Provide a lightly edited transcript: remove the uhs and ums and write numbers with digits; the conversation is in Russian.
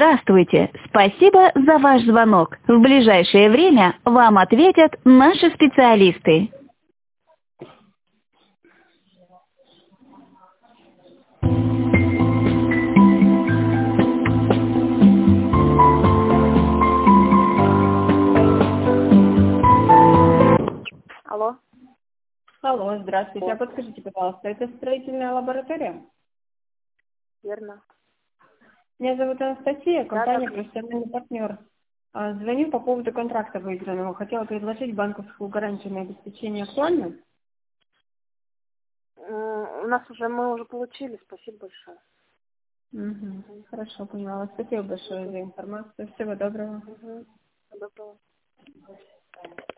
Здравствуйте! Спасибо за ваш звонок. В ближайшее время вам ответят наши специалисты. Алло. Алло, здравствуйте. А подскажите, пожалуйста, это строительная лаборатория? Верно. Меня зовут Анастасия, компания Да. «Профессиональный партнер». Звоню по поводу контракта выигранного. Хотела предложить банковскую гарантию на обеспечение. Актуально? Мы уже получили, спасибо большое. Угу. Хорошо, поняла. Спасибо большое за информацию. Всего доброго. Доброго.